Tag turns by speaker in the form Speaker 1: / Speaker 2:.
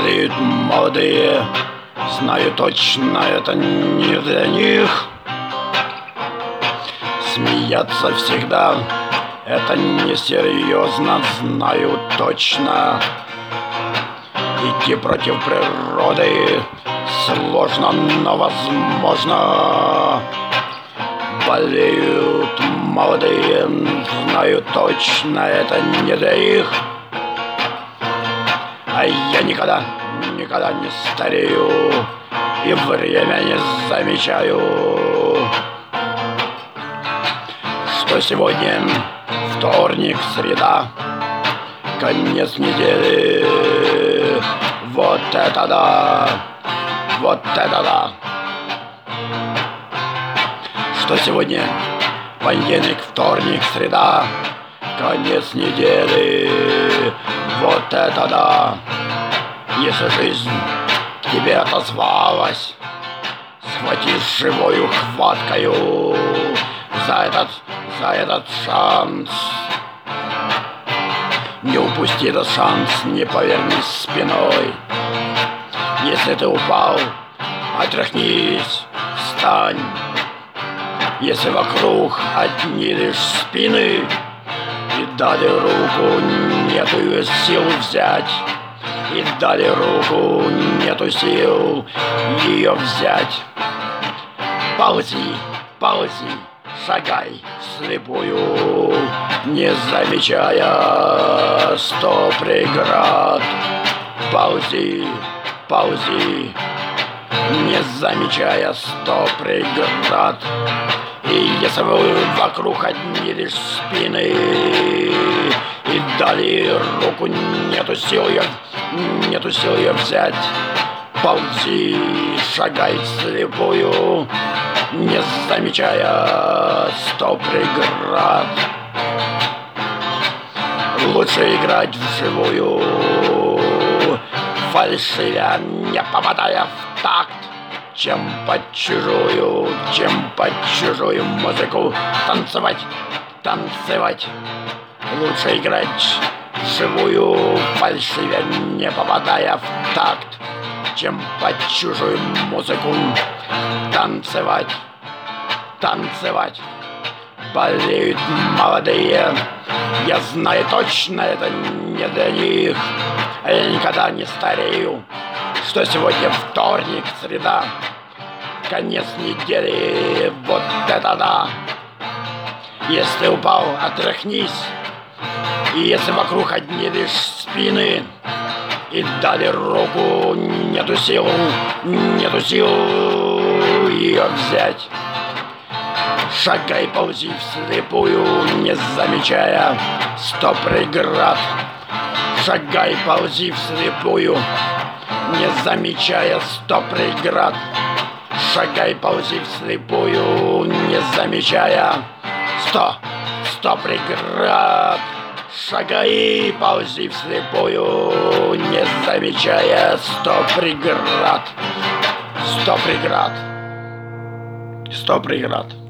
Speaker 1: Болеют молодые, знаю точно, это не для них. Смеяться всегда, это несерьезно, знаю точно. Идти против природы сложно, но возможно. Болеют молодые, знаю точно, это не для их. А я никогда не старею и время не замечаю, что сегодня вторник, среда, конец недели. Вот это да! Вот это да! Что сегодня понедельник, вторник, среда, конец недели. Вот это да! Если жизнь к тебе отозвалась, схвати живою хваткою за этот шанс. Не упусти этот шанс, не повернись спиной. Если ты упал, отряхнись, встань. Если вокруг одни лишь спины и дали руку, нету ее сил взять. И дали руку, нету сил ее взять. Ползи, ползи, шагай вслепую, не замечая 100 преград. Ползи, ползи, не замечая 100 преград. И если вокруг одни лишь спины и дали руку, нету сил ее взять. Ползи, шагай вслепую, не замечая 100 преград. Лучше играть вживую, фальшивя, не попадая в такт, чем под чужую музыку танцевать. Лучше играть вживую, фальшивя, не попадая в такт, чем под чужую музыку танцевать. Болеют молодые, я знаю точно, это не для них. А я никогда не старею, что сегодня вторник, среда, конец недели. Вот это да! Если упал, отряхнись. И если вокруг одни лишь спины и дали руку, нету сил ее взять. Шагай, ползи вслепую, не замечая 100 преград. Шагай, ползи вслепую, не замечая 100 преград. Шагай, ползи вслепую, не замечая 100 преград. Шагай, ползи вслепую, не замечая 100 преград. 100 преград.